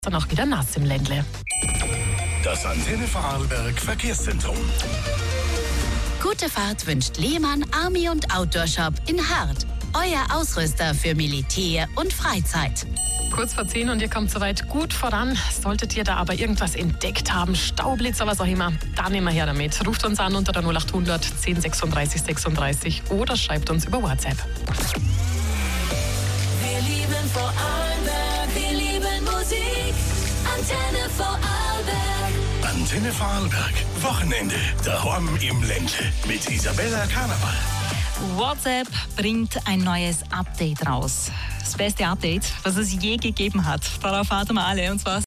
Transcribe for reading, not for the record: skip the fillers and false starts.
Dann auch wieder nass im Ländle. Das Antenne Vorarlberg Verkehrszentrum. Gute Fahrt wünscht Lehmann Army und Outdoor Shop in Hart. Euer Ausrüster für Militär und Freizeit. Kurz vor 10 und ihr kommt soweit gut voran. Solltet ihr da aber irgendwas entdeckt haben, Staublitzer, was auch immer, dann immer her damit. Ruft uns an unter der 0800 10 36 36 oder schreibt uns über WhatsApp. Wir lieben Vorarlberg, wir lieben Musik. Antenne Vorarlberg. Antenne Vorarlberg. Wochenende. Daheim im Ländle. Mit Isabella Karneval. WhatsApp bringt ein neues Update raus. Das beste Update, was es je gegeben hat. Darauf warten wir alle. Und zwar